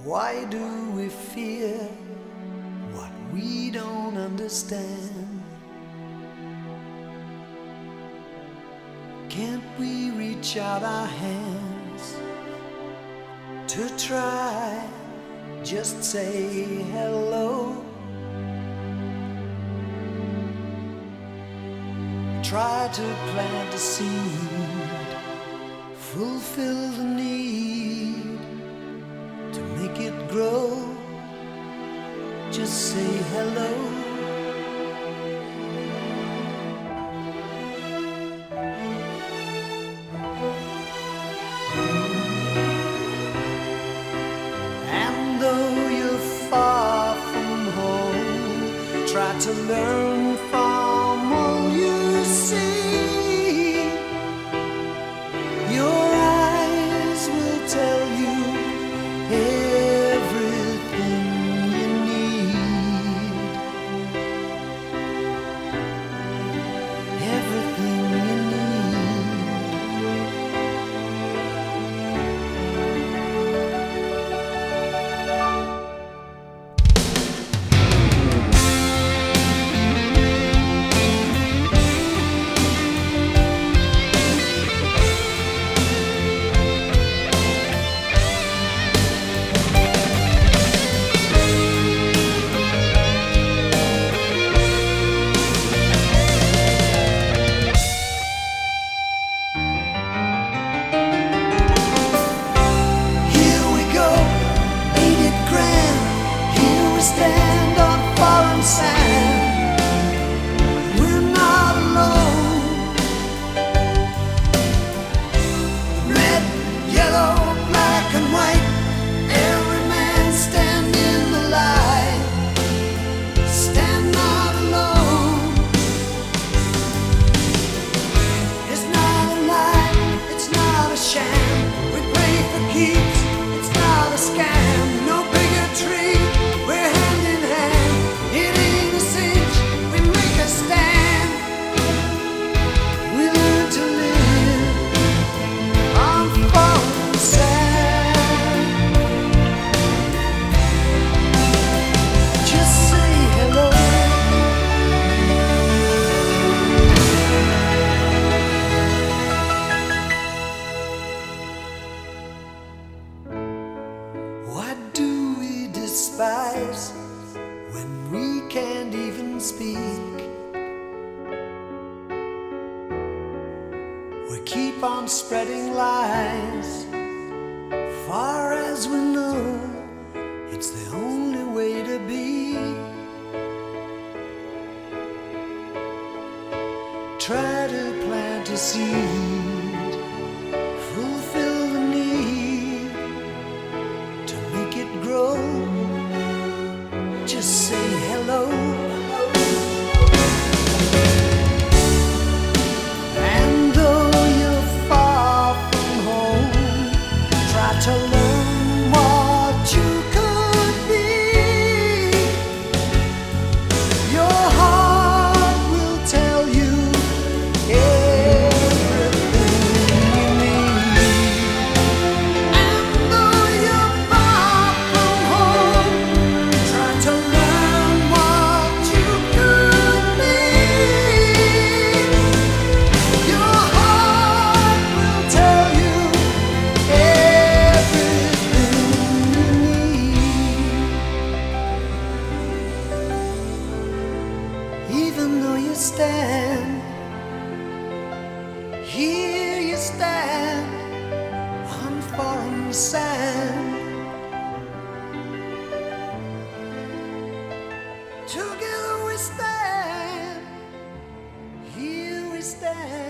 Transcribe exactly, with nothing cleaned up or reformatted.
Why do we fear what we don't understand? Can't we reach out our hands to try, just say hello? Try to plant a seed, fulfill the need, to make it grow. Just say hello. And though you're far from home, try to learn from all you see. Your eyes will tell you everything you need. Everything you need. Stand on foreign sand. We're not alone. Red, yellow, black and white, every man stand in the light. Stand not alone. It's not a lie, it's not a sham. We play for keeps, it's not a scam. No bigotry. What do we despise when we can't even speak? We keep on spreading lies. Far as we know, it's the only way to be. Try to plant a seed, fulfill the need, to make it grow. Just say hello. And though you're far from home, try to learn what you could be. Your heart will tell you everything you need. And though you're far from home, try to learn what you could be. Your heart will tell you everything you need. Even though you stand, here you stand on foreign sand. Together we stand, here we stand.